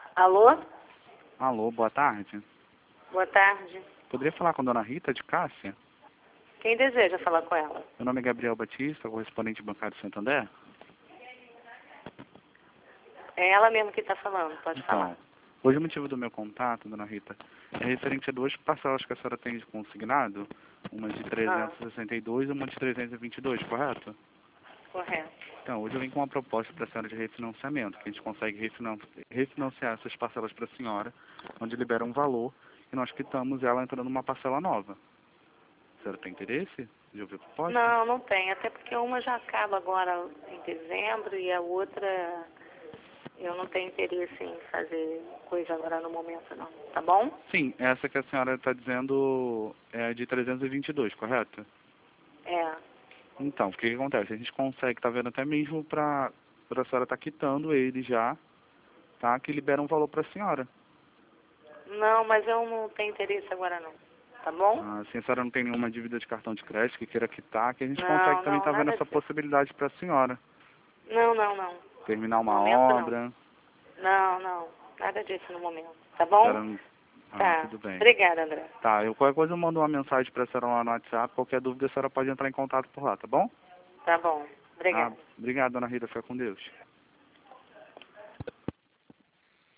Alô? Alô, boa tarde. Boa tarde. Poderia falar com a dona Rita de Cássia? Quem deseja falar com ela? Meu nome é Gabriel Batista, correspondente bancário de Santander. É ela mesmo que está falando, pode falar. Então, hoje o motivo do meu contato, dona Rita, é referente a duas parcelas que a senhora tem consignado, uma de 362 e uma de 322, correto? Correto. Então, hoje eu vim com uma proposta para a senhora de refinanciamento, que a gente consegue refinanciar essas parcelas para a senhora, onde libera um valor e nós quitamos ela entrando numa parcela nova. A senhora tem interesse de ouvir a proposta? Não, não tem, até porque uma já acaba agora em dezembro e a outra eu não tenho interesse em fazer coisa agora no momento não, tá bom? Sim, essa que a senhora está dizendo é de 322, correto? É. Então, o que que acontece? A gente consegue, tá vendo, até mesmo para a senhora estar quitando ele já, tá? Que libera um valor para a senhora. Não, mas eu não tenho interesse agora não, tá bom? Ah, se a senhora não tem nenhuma dívida de cartão de crédito que queira quitar, que a gente consegue Não, também não, estar vendo nada essa disso. possibilidade para a senhora. Não, não, não. Terminar No uma momento não. obra, Não, não, nada disso no momento, tá a bom? senhora não... Ah, Tá. tudo bem. Obrigada, André. Tá, qualquer coisa eu mando uma mensagem para a senhora lá no WhatsApp, qualquer dúvida a senhora pode entrar em contato por lá, tá bom? Tá bom. Ah, Obrigada. obrigado, dona Rita, fica com Deus.